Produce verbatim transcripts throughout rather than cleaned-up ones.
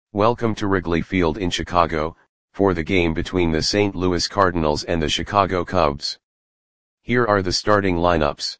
Welcome to Wrigley Field in Chicago, for the game between the Saint Louis Cardinals and the Chicago Cubs. Here are the starting lineups.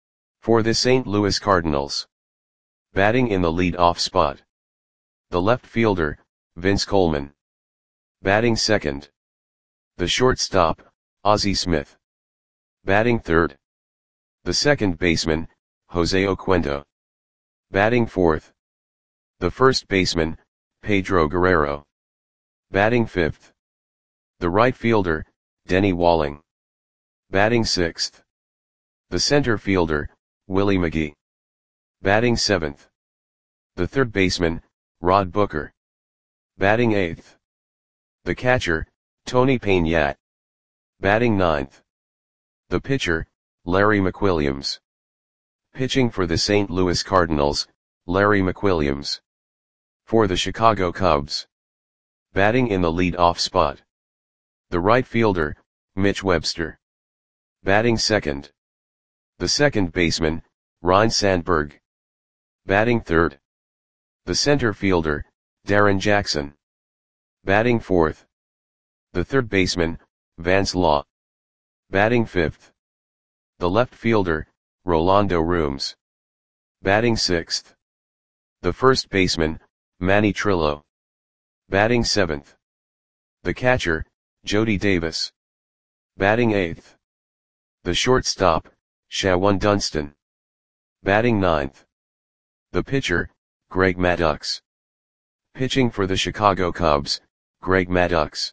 For the Saint Louis Cardinals. Batting in the lead-off spot. The left fielder, Vince Coleman. Batting second. The shortstop, Ozzie Smith. Batting third. The second baseman, Jose Oquendo. Batting fourth. The first baseman, Pedro Guerrero. Batting fifth. The right fielder, Denny Walling. Batting sixth. The center fielder, Willie McGee. Batting seventh. The third baseman, Rod Booker. Batting eighth. The catcher, Tony Peña. Batting ninth. The pitcher, Larry McWilliams. Pitching for the Saint Louis Cardinals, Larry McWilliams. For the Chicago Cubs. Batting in the lead-off spot. The right fielder, Mitch Webster. Batting second. The second baseman, Ryne Sandberg. Batting third. The center fielder, Darrin Jackson. Batting fourth. The third baseman, Vance Law. Batting fifth. The left fielder, Rolando Rooms. Batting sixth. The first baseman, Manny Trillo. Batting seventh. The catcher, Jody Davis. Batting eighth. The shortstop, Shawon Dunston. Batting ninth. The pitcher, Greg Maddux. Pitching for the Chicago Cubs, Greg Maddux.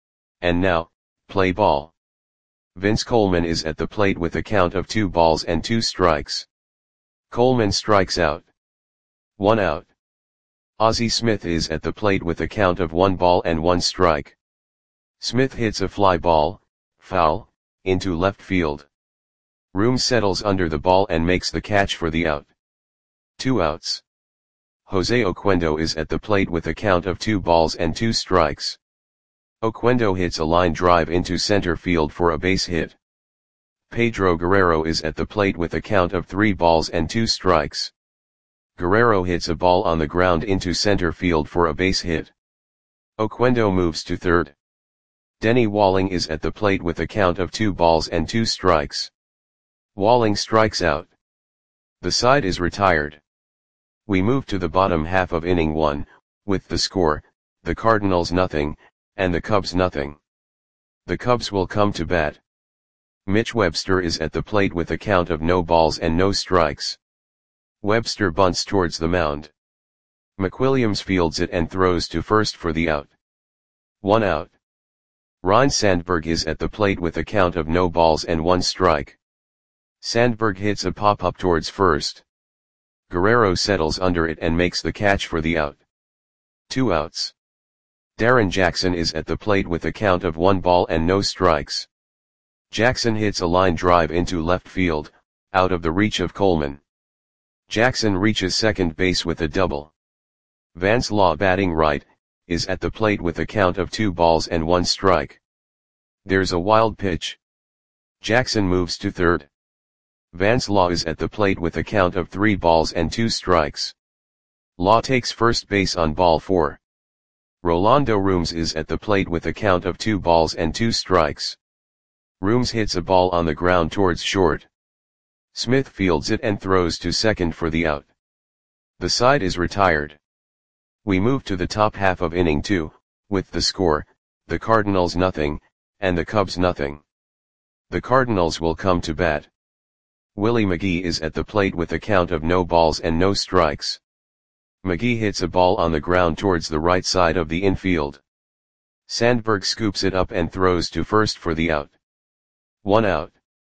And now, play ball. Vince Coleman is at the plate with a count of two balls and two strikes. Coleman strikes out. One out. Ozzie Smith is at the plate with a count of one ball and one strike. Smith hits a fly ball, foul, into left field. Rooms settles under the ball and makes the catch for the out. Two outs. Jose Oquendo is at the plate with a count of two balls and two strikes. Oquendo hits a line drive into center field for a base hit. Pedro Guerrero is at the plate with a count of three balls and two strikes. Guerrero hits a ball on the ground into center field for a base hit. Oquendo moves to third. Denny Walling is at the plate with a count of two balls and two strikes. Walling strikes out. The side is retired. We move to the bottom half of inning one, with the score, the Cardinals nothing, and the Cubs nothing. The Cubs will come to bat. Mitch Webster is at the plate with a count of no balls and no strikes. Webster bunts towards the mound. McWilliams fields it and throws to first for the out. One out. Ryne Sandberg is at the plate with a count of no balls and one strike. Sandberg hits a pop-up towards first. Guerrero settles under it and makes the catch for the out. Two outs. Darrin Jackson is at the plate with a count of one ball and no strikes. Jackson hits a line drive into left field, out of the reach of Coleman. Jackson reaches second base with a double. Vance Law, batting right, is at the plate with a count of two balls and one strike. There's a wild pitch. Jackson moves to third. Vance Law is at the plate with a count of three balls and two strikes. Law takes first base on ball four. Rolando Rooms is at the plate with a count of two balls and two strikes. Rooms hits a ball on the ground towards short. Smith fields it and throws to second for the out. The side is retired. We move to the top half of inning two, with the score, the Cardinals nothing, and the Cubs nothing. The Cardinals will come to bat. Willie McGee is at the plate with a count of no balls and no strikes. McGee hits a ball on the ground towards the right side of the infield. Sandberg scoops it up and throws to first for the out. One out.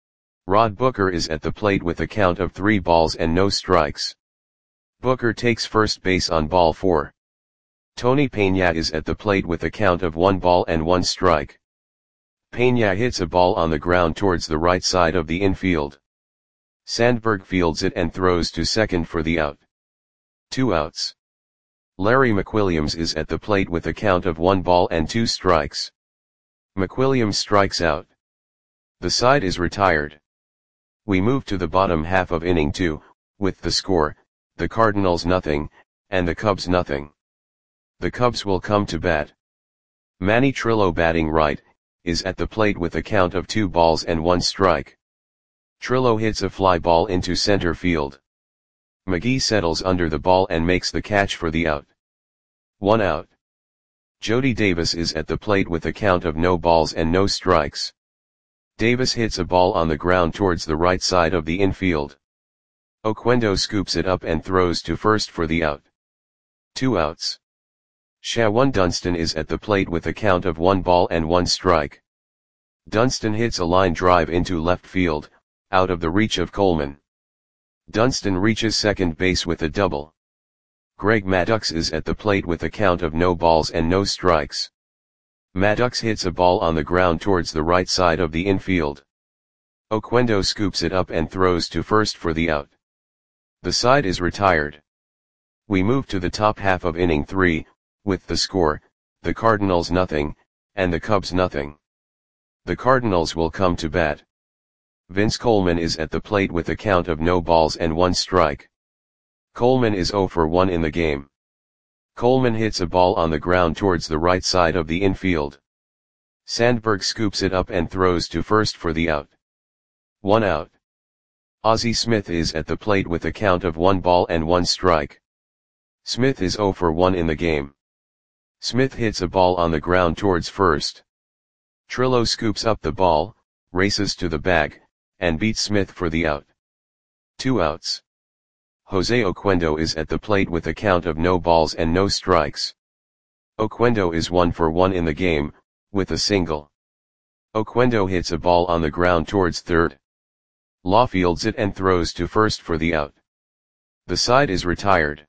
Rod Booker is at the plate with a count of three balls and no strikes. Booker takes first base on ball four. Tony Peña is at the plate with a count of one ball and one strike. Peña hits a ball on the ground towards the right side of the infield. Sandberg fields it and throws to second for the out. Two outs. Larry McWilliams is at the plate with a count of one ball and two strikes. McWilliams strikes out. The side is retired. We move to the bottom half of inning two, with the score, the Cardinals nothing, and the Cubs nothing. The Cubs will come to bat. Manny Trillo, batting right, is at the plate with a count of two balls and one strike. Trillo hits a fly ball into center field. McGee settles under the ball and makes the catch for the out. One out. Jody Davis is at the plate with a count of no balls and no strikes. Davis hits a ball on the ground towards the right side of the infield. Oquendo scoops it up and throws to first for the out. Two outs. Shawan Dunston is at the plate with a count of one ball and one strike. Dunston hits a line drive into left field, out of the reach of Coleman. Dunston reaches second base with a double. Greg Maddux is at the plate with a count of no balls and no strikes. Maddux hits a ball on the ground towards the right side of the infield. Oquendo scoops it up and throws to first for the out. The side is retired. We move to the top half of inning three, with the score, the Cardinals nothing, and the Cubs nothing. The Cardinals will come to bat. Vince Coleman is at the plate with a count of no balls and one strike. Coleman is zero for one in the game. Coleman hits a ball on the ground towards the right side of the infield. Sandberg scoops it up and throws to first for the out. One out. Ozzie Smith is at the plate with a count of one ball and one strike. Smith is zero for one in the game. Smith hits a ball on the ground towards first. Trillo scoops up the ball, races to the bag, and beats Smith for the out. Two outs. Jose Oquendo is at the plate with a count of no balls and no strikes. Oquendo is one for one in the game, with a single. Oquendo hits a ball on the ground towards third. Law fields it and throws to first for the out. The side is retired.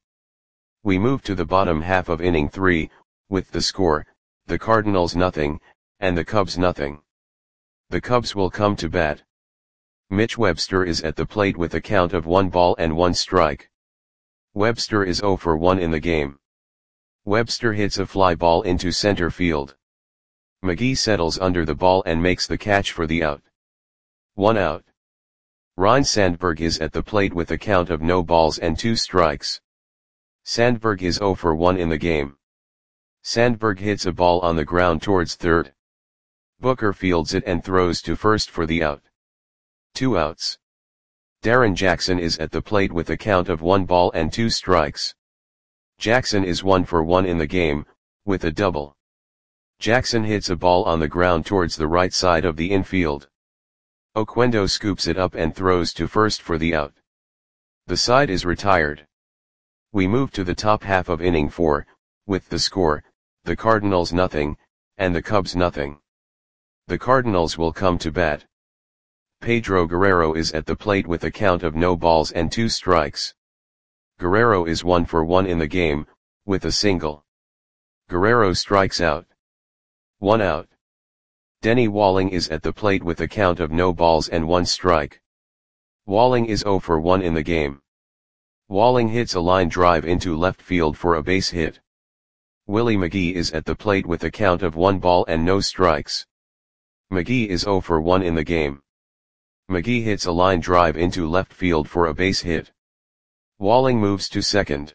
We move to the bottom half of inning three, with the score, the Cardinals nothing, and the Cubs nothing. The Cubs will come to bat. Mitch Webster is at the plate with a count of one ball and one strike. Webster is zero for one in the game. Webster hits a fly ball into center field. McGee settles under the ball and makes the catch for the out. One out. Ryne Sandberg is at the plate with a count of no balls and two strikes. Sandberg is zero for one in the game. Sandberg hits a ball on the ground towards third. Booker fields it and throws to first for the out. Two outs. Darren Jackson is at the plate with a count of one ball and two strikes. Jackson is one for one in the game, with a double. Jackson hits a ball on the ground towards the right side of the infield. Oquendo scoops it up and throws to first for the out. The side is retired. We move to the top half of inning four, with the score, the Cardinals nothing, and the Cubs nothing. The Cardinals will come to bat. Pedro Guerrero is at the plate with a count of no balls and two strikes. Guerrero is one for one in the game, with a single. Guerrero strikes out. One out. Denny Walling is at the plate with a count of no balls and one strike. Walling is zero for one in the game. Walling hits a line drive into left field for a base hit. Willie McGee is at the plate with a count of one ball and no strikes. McGee is zero for one in the game. McGee hits a line drive into left field for a base hit. Walling moves to second.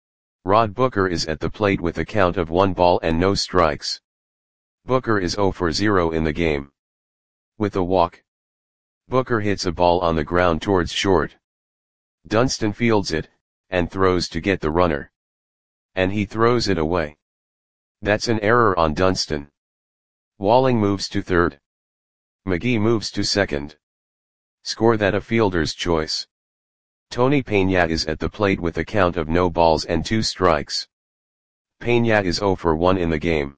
Rod Booker is at the plate with a count of one ball and no strikes. Booker is zero for zero in the game. With a walk. Booker hits a ball on the ground towards short. Dunston fields it, and throws to get the runner. And he throws it away. That's an error on Dunston. Walling moves to third. McGee moves to second. Score that a fielder's choice. Tony Peña is at the plate with a count of no balls and two strikes. Peña is zero for one in the game.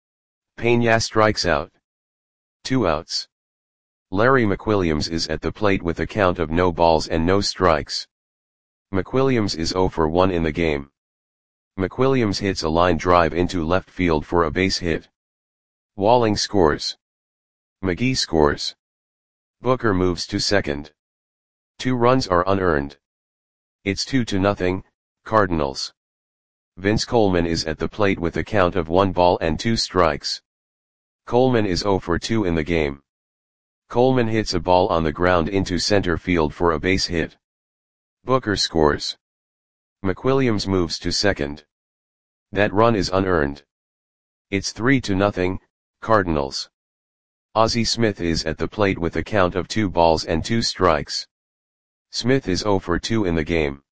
Peña strikes out. Two outs. Larry McWilliams is at the plate with a count of no balls and no strikes. McWilliams is zero for one in the game. McWilliams hits a line drive into left field for a base hit. Walling scores. McGee scores. Booker moves to second. Two runs are unearned. It's two to nothing, Cardinals. Vince Coleman is at the plate with a count of one ball and two strikes. Coleman is zero for two in the game. Coleman hits a ball on the ground into center field for a base hit. Booker scores. McWilliams moves to second. That run is unearned. It's three to nothing, Cardinals. Ozzie Smith is at the plate with a count of two balls and two strikes. Smith is zero for two in the game.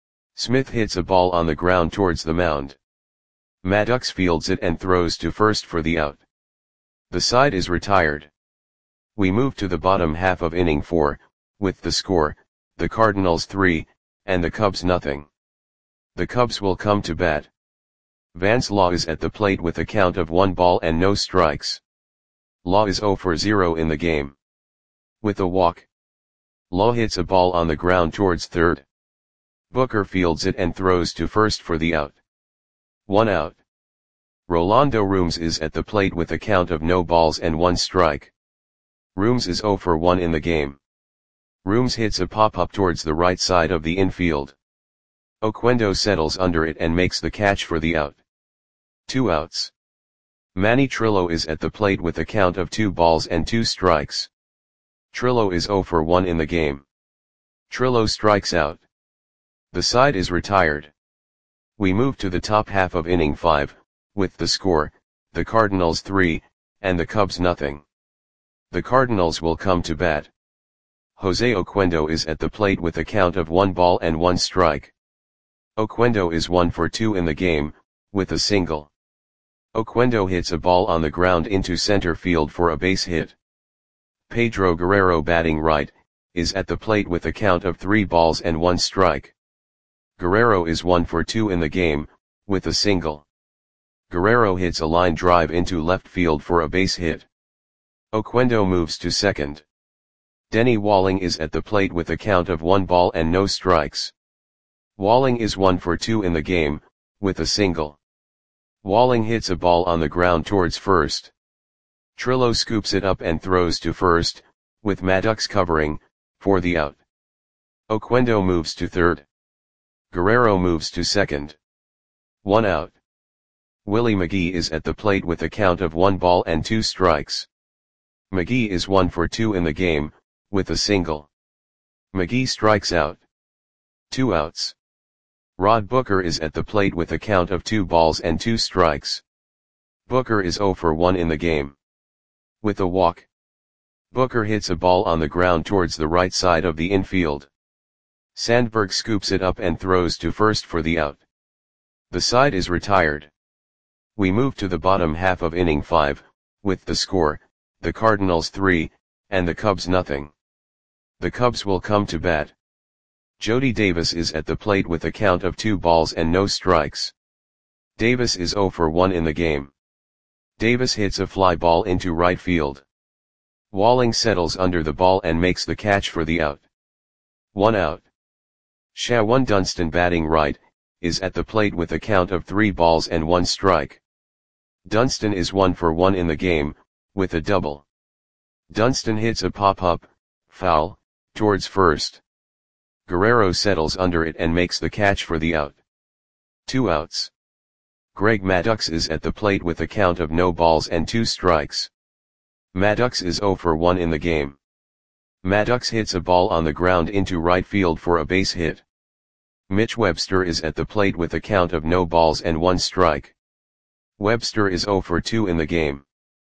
Smith hits a ball on the ground towards the mound. Maddox fields it and throws to first for the out. The side is retired. We move to the bottom half of inning four, with the score, the Cardinals three, and the Cubs nothing. The Cubs will come to bat. Vance Law is at the plate with a count of one ball and no strikes. Law is zero for zero in the game. With a walk, Law hits a ball on the ground towards third. Booker fields it and throws to first for the out. One out. Rolando Rooms is at the plate with a count of no balls and one strike. Rooms is zero for one in the game. Rooms hits a pop-up towards the right side of the infield. Oquendo settles under it and makes the catch for the out. Two outs. Manny Trillo is at the plate with a count of two balls and two strikes. Trillo is zero for one in the game. Trillo strikes out. The side is retired. We move to the top half of inning five, with the score, the Cardinals three, and the Cubs nothing. The Cardinals will come to bat. Jose Oquendo is at the plate with a count of one ball and one strike. Oquendo is one for two in the game, with a single. Oquendo hits a ball on the ground into center field for a base hit. Pedro Guerrero, batting right, is at the plate with a count of three balls and one strike. Guerrero is one for two in the game, with a single. Guerrero hits a line drive into left field for a base hit. Oquendo moves to second. Denny Walling is at the plate with a count of one ball and no strikes. Walling is one for two in the game, with a single. Walling hits a ball on the ground towards first. Trillo scoops it up and throws to first, with Maddox covering, for the out. Oquendo moves to third. Guerrero moves to second. One out. Willie McGee is at the plate with a count of one ball and two strikes. McGee is one for two in the game, with a single. McGee strikes out. Two outs. Rod Booker is at the plate with a count of two balls and two strikes. Booker is zero for one in the game. With a walk, Booker hits a ball on the ground towards the right side of the infield. Sandberg scoops it up and throws to first for the out. The side is retired. We move to the bottom half of inning five, with the score, the Cardinals three, and the Cubs nothing. The Cubs will come to bat. Jody Davis is at the plate with a count of two balls and no strikes. Davis is zero for one in the game. Davis hits a fly ball into right field. Walling settles under the ball and makes the catch for the out. One out. Shawan Dunston, batting right, is at the plate with a count of three balls and one strike. Dunston is one for one in the game, with a double. Dunston hits a pop-up, foul, towards first. Guerrero settles under it and makes the catch for the out. Two outs. Greg Maddux is at the plate with a count of no balls and two strikes. Maddux is zero for one in the game. Maddux hits a ball on the ground into right field for a base hit. Mitch Webster is at the plate with a count of no balls and one strike. Webster is zero for two in the game.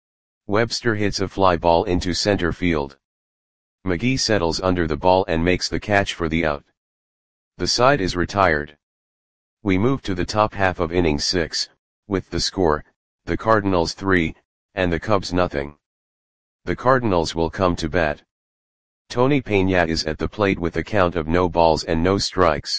Webster hits a fly ball into center field. McGee settles under the ball and makes the catch for the out. The side is retired. We move to the top half of inning six, with the score, the Cardinals three, and the Cubs nothing. The Cardinals will come to bat. Tony Peña is at the plate with a count of no balls and no strikes.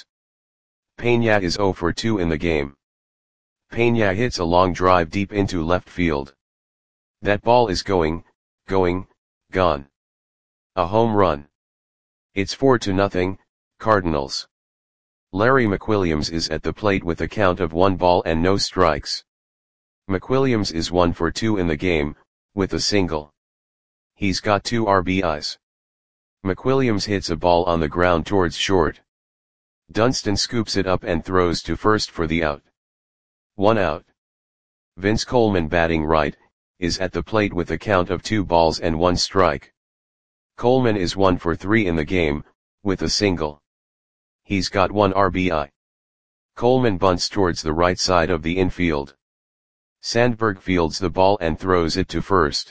Peña is zero for two in the game. Peña hits a long drive deep into left field. That ball is going, going, gone. A home run. It's four to nothing, Cardinals. Larry McWilliams is at the plate with a count of one ball and no strikes. McWilliams is one for two in the game, with a single. He's got two R B Is. McWilliams hits a ball on the ground towards short. Dunston scoops it up and throws to first for the out. One out. Vince Coleman, batting right, is at the plate with a count of two balls and one strike. Coleman is one for three in the game, with a single. He's got one R B I. Coleman bunts towards the right side of the infield. Sandberg fields the ball and throws it to first.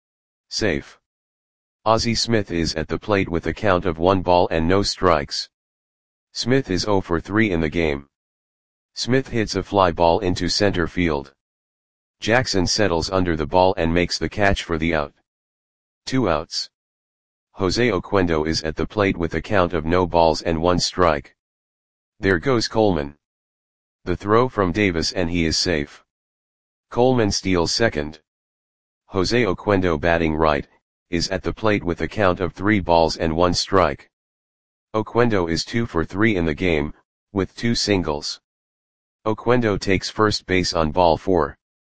Safe. Ozzie Smith is at the plate with a count of one ball and no strikes. Smith is zero for three in the game. Smith hits a fly ball into center field. Jackson settles under the ball and makes the catch for the out. Two outs. Jose Oquendo is at the plate with a count of no balls and one strike. There goes Coleman. The throw from Davis and he is safe. Coleman steals second. Jose Oquendo, batting right, is at the plate with a count of three balls and one strike. Oquendo is two for three in the game, with two singles. Oquendo takes first base on ball four.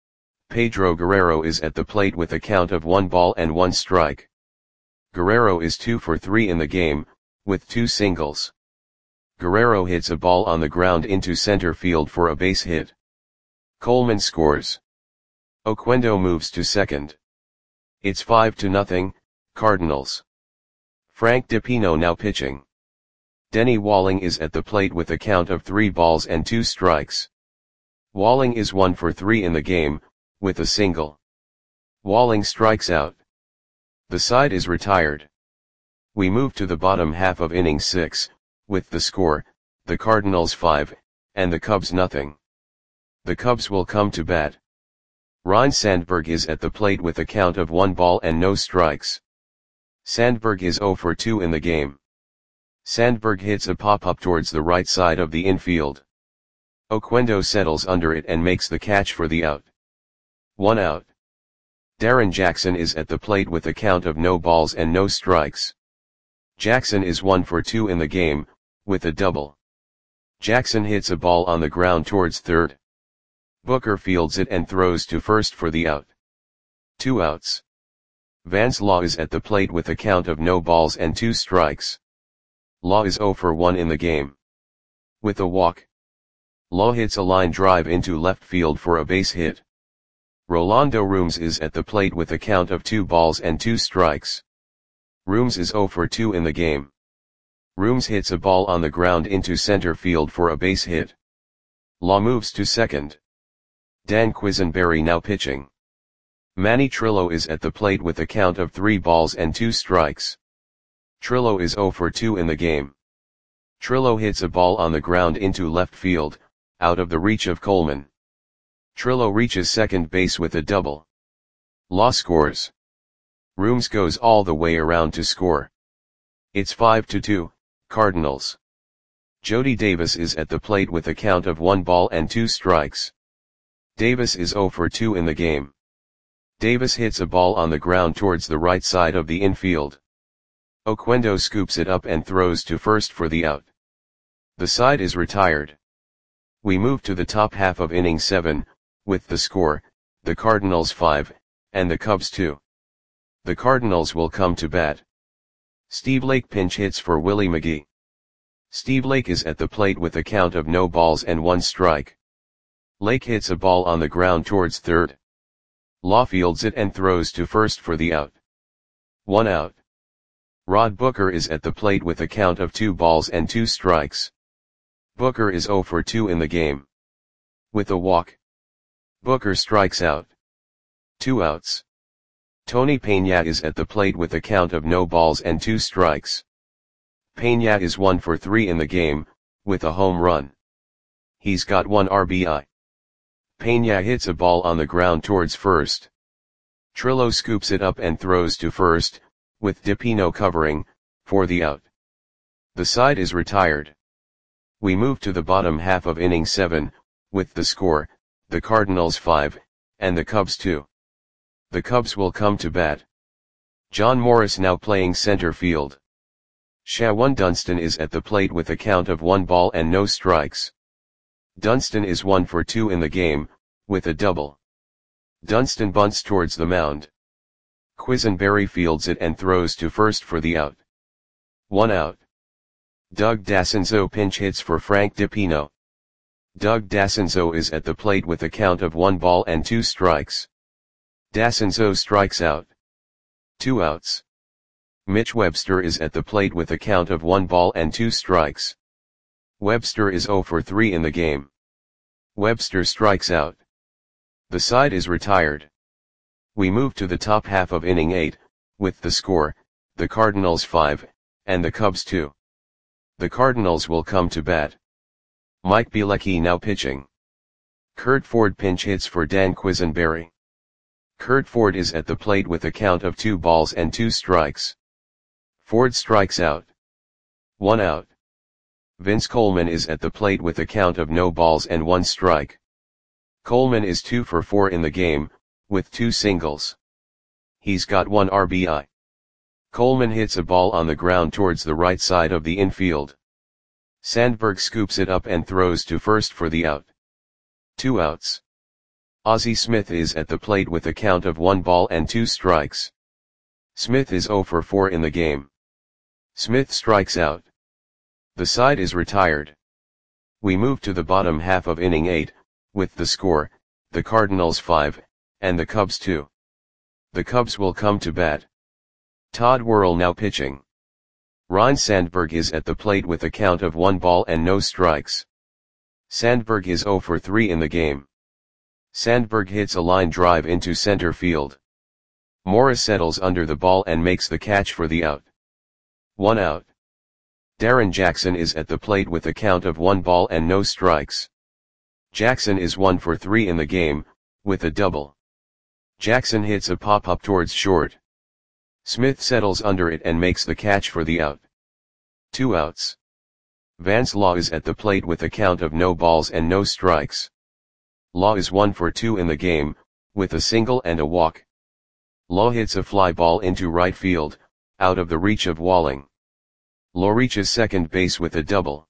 Pedro Guerrero is at the plate with a count of one ball and one strike. Guerrero is two for three in the game, with two singles. Guerrero hits a ball on the ground into center field for a base hit. Coleman scores. Oquendo moves to second. It's five to nothing, Cardinals. Frank DiPino now pitching. Denny Walling is at the plate with a count of three balls and two strikes. Walling is one for three in the game, with a single. Walling strikes out. The side is retired. We move to the bottom half of inning six, with the score, the Cardinals five, and the Cubs nothing. The Cubs will come to bat. Ryne Sandberg is at the plate with a count of one ball and no strikes. Sandberg is zero for two in the game. Sandberg hits a pop-up towards the right side of the infield. Oquendo settles under it and makes the catch for the out. One out. Darren Jackson is at the plate with a count of no balls and no strikes. Jackson is one for two in the game, with a double. Jackson hits a ball on the ground towards third. Booker fields it and throws to first for the out. Two outs. Vance Law is at the plate with a count of no balls and two strikes. Law is zero for one in the game. With a walk. Law hits a line drive into left field for a base hit. Rolando Rooms is at the plate with a count of two balls and two strikes. Rooms is zero for two in the game. Rooms hits a ball on the ground into center field for a base hit. Law moves to second. Dan Quisenberry now pitching. Manny Trillo is at the plate with a count of three balls and two strikes. Trillo is zero for two in the game. Trillo hits a ball on the ground into left field, out of the reach of Coleman. Trillo reaches second base with a double. Law scores. Rooms goes all the way around to score. It's five to two, Cardinals. Jody Davis is at the plate with a count of one ball and two strikes. Davis is zero for two in the game. Davis hits a ball on the ground towards the right side of the infield. Oquendo scoops it up and throws to first for the out. The side is retired. We move to the top half of inning seven, with the score, the Cardinals five, and the Cubs two. The Cardinals will come to bat. Steve Lake pinch hits for Willie McGee. Steve Lake is at the plate with a count of no balls and one strike. Lake hits a ball on the ground towards third. Law fields it and throws to first for the out. One out. Rod Booker is at the plate with a count of two balls and two strikes. Booker is zero for two in the game. With a walk. Booker strikes out. Two outs. Tony Peña is at the plate with a count of no balls and two strikes. Peña is one for three in the game, with a home run. He's got one R B I. Peña hits a ball on the ground towards first. Trillo scoops it up and throws to first, with DiPino covering, for the out. The side is retired. We move to the bottom half of inning seven, with the score, the Cardinals five, and the Cubs two. The Cubs will come to bat. John Morris now playing center field. Shawan Dunston is at the plate with a count of one ball and no strikes. Dunston is one for two in the game, with a double. Dunston bunts towards the mound. Quisenberry fields it and throws to first for the out. One out. Doug Dassenzo pinch hits for Frank DiPino. Doug Dassenzo is at the plate with a count of one ball and two strikes. Dassenzo strikes out. Two outs. Mitch Webster is at the plate with a count of one ball and two strikes. Webster is zero for three in the game. Webster strikes out. The side is retired. We move to the top half of inning eight, with the score, the Cardinals five, and the Cubs two. The Cardinals will come to bat. Mike Bielecki now pitching. Curt Ford pinch hits for Dan Quisenberry. Curt Ford is at the plate with a count of two balls and two strikes. Ford strikes out. One out. Vince Coleman is at the plate with a count of no balls and one strike. Coleman is two for four in the game, with two singles. He's got one R B I. Coleman hits a ball on the ground towards the right side of the infield. Sandberg scoops it up and throws to first for the out. Two outs. Ozzie Smith is at the plate with a count of one ball and two strikes. Smith is zero for four in the game. Smith strikes out. The side is retired. We move to the bottom half of inning eight, with the score, the Cardinals five, and the Cubs two. The Cubs will come to bat. Todd Worrell now pitching. Ryne Sandberg is at the plate with a count of one ball and no strikes. Sandberg is zero for three in the game. Sandberg hits a line drive into center field. Morris settles under the ball and makes the catch for the out. One out. Darrin Jackson is at the plate with a count of one ball and no strikes. Jackson is one for three in the game, with a double. Jackson hits a pop-up towards short. Smith settles under it and makes the catch for the out. Two outs. Vance Law is at the plate with a count of no balls and no strikes. Law is one for two in the game, with a single and a walk. Law hits a fly ball into right field, out of the reach of Walling. Law reaches second base with a double.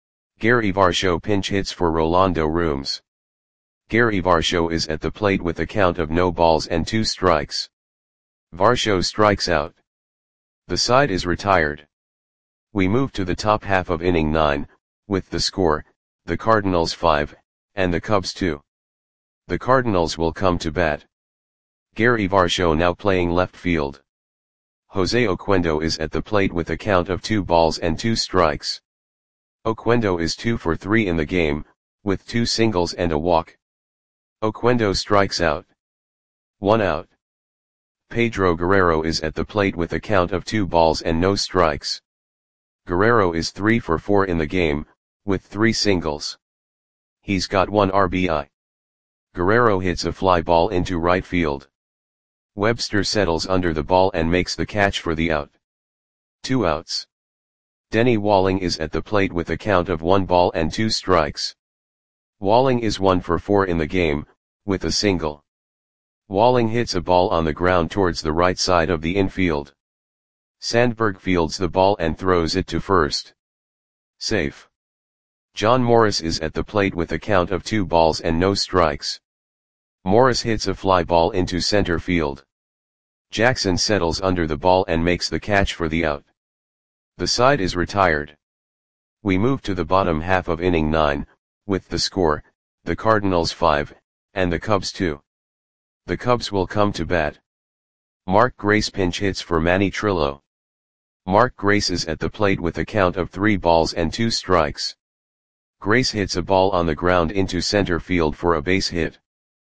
Gary Varsho pinch hits for Rolando Rooms. Gary Varsho is at the plate with a count of no balls and two strikes. Varsho strikes out. The side is retired. We move to the top half of inning nine, with the score, the Cardinals five, and the Cubs two. The Cardinals will come to bat. Gary Varsho now playing left field. Jose Oquendo is at the plate with a count of two balls and two strikes. Oquendo is two for three in the game, with two singles and a walk. Oquendo strikes out. One out. Pedro Guerrero is at the plate with a count of two balls and no strikes. Guerrero is three for four in the game, with three singles. He's got one R B I. Guerrero hits a fly ball into right field. Webster settles under the ball and makes the catch for the out. Two outs. Denny Walling is at the plate with a count of one ball and two strikes. Walling is one for four in the game, with a single. Walling hits a ball on the ground towards the right side of the infield. Sandberg fields the ball and throws it to first. Safe. John Morris is at the plate with a count of two balls and no strikes. Morris hits a fly ball into center field. Jackson settles under the ball and makes the catch for the out. The side is retired. We move to the bottom half of inning nine, with the score, the Cardinals five, and the Cubs two. The Cubs will come to bat. Mark Grace pinch hits for Manny Trillo. Mark Grace is at the plate with a count of three balls and two strikes. Grace hits a ball on the ground into center field for a base hit.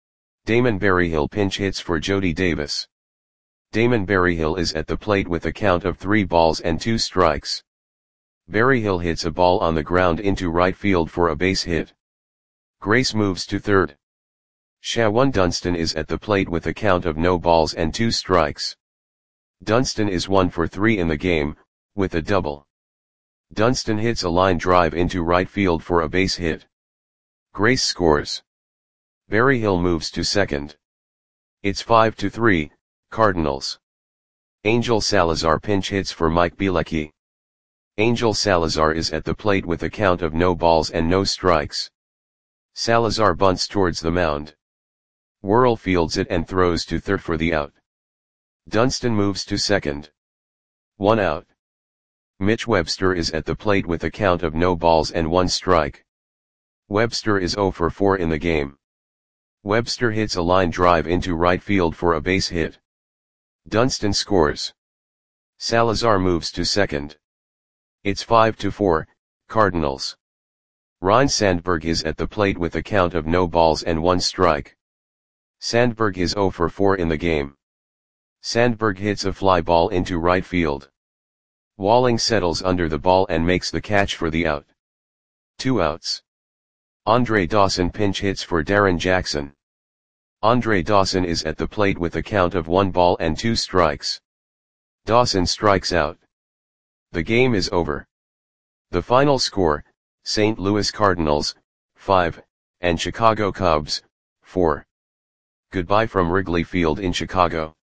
Damon Berryhill pinch hits for Jody Davis. Damon Berryhill is at the plate with a count of three balls and two strikes. Berryhill hits a ball on the ground into right field for a base hit. Grace moves to third. Shawan Dunston is at the plate with a count of no balls and two strikes. Dunston is one for three in the game, with a double. Dunston hits a line drive into right field for a base hit. Grace scores. Berryhill moves to second. It's five to three, Cardinals. Angel Salazar pinch hits for Mike Bielecki. Angel Salazar is at the plate with a count of no balls and no strikes. Salazar bunts towards the mound. Worrell fields it and throws to third for the out. Dunston moves to second. One out. Mitch Webster is at the plate with a count of no balls and one strike. Webster is zero for four in the game. Webster hits a line drive into right field for a base hit. Dunston scores. Salazar moves to second. It's five to four, Cardinals. Ryne Sandberg is at the plate with a count of no balls and one strike. Sandberg is zero for four in the game. Sandberg hits a fly ball into right field. Walling settles under the ball and makes the catch for the out. Two outs. Andre Dawson pinch hits for Darren Jackson. Andre Dawson is at the plate with a count of one ball and two strikes. Dawson strikes out. The game is over. The final score, Saint Louis Cardinals, five, and Chicago Cubs, four. Goodbye from Wrigley Field in Chicago.